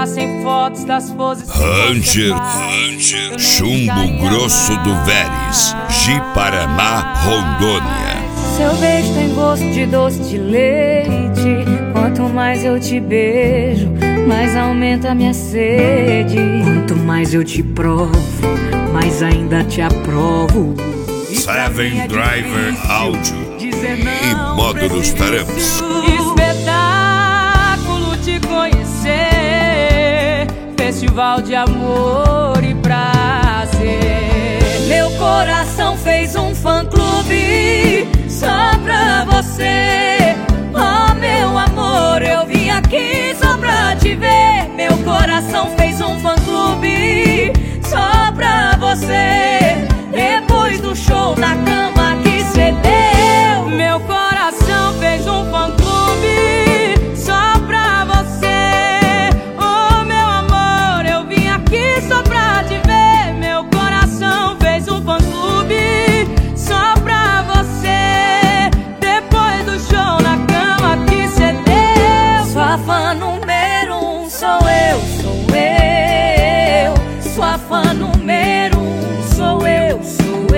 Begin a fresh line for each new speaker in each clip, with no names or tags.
mandassem fotos das poses.
Ranger, Chumbo Grosso do Veres, Ji-Paraná, Rondônia.
Seu beijo tem gosto de doce de leite. Quanto mais eu te beijo, mais aumenta a minha sede.
Quanto mais eu te provo, mais ainda te aprovo.
Seven Driver Áudio e Módulos Taramps.
Espetáculo te conhecer, festival de amor e prazer. Meu coração fez um fã-clube só pra você. Oh, meu amor, eu vim aqui só pra te ver. Meu coração fez um fã-clube só pra você. Depois do show na cama que cê deu, meu coração fez um fã-clube só pra você. Oh, meu amor, eu vim aqui só pra te ver. Meu coração fez um fã-clube só pra você. Depois do show na cama que cê deu. Sua fã número 1 sou eu, sou eu. Sua fã número 1 sou eu, sou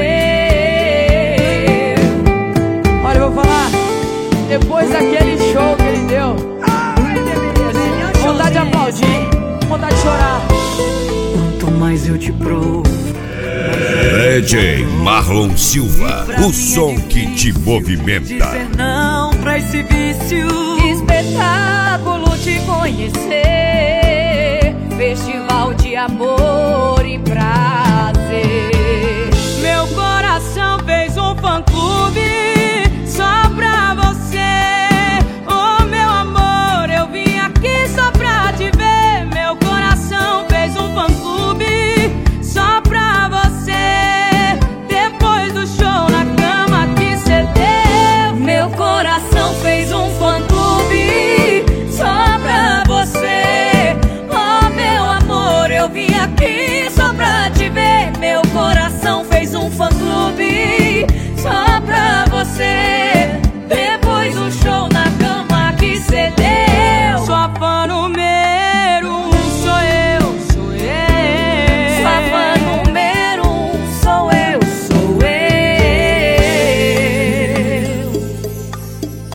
eu.
Olha, eu vou falar, depois daquele show que ele deu, vontade de aplaudir, vontade de chorar.
Quanto mais eu te provo,
DJ Marlon Silva, o som que te movimenta.
dizer não pra esse vício.
Espetáculo te conhecer, festival de amor e prazer. Meu coração fez um fã-clube só pra você. Oh, meu amor, eu vim aqui só pra te ver. Meu coração fez um fã-clube só pra você. Depois do show na cama que cê deu, meu coração fez um fã-clube só pra você. Oh, meu amor, eu vim aqui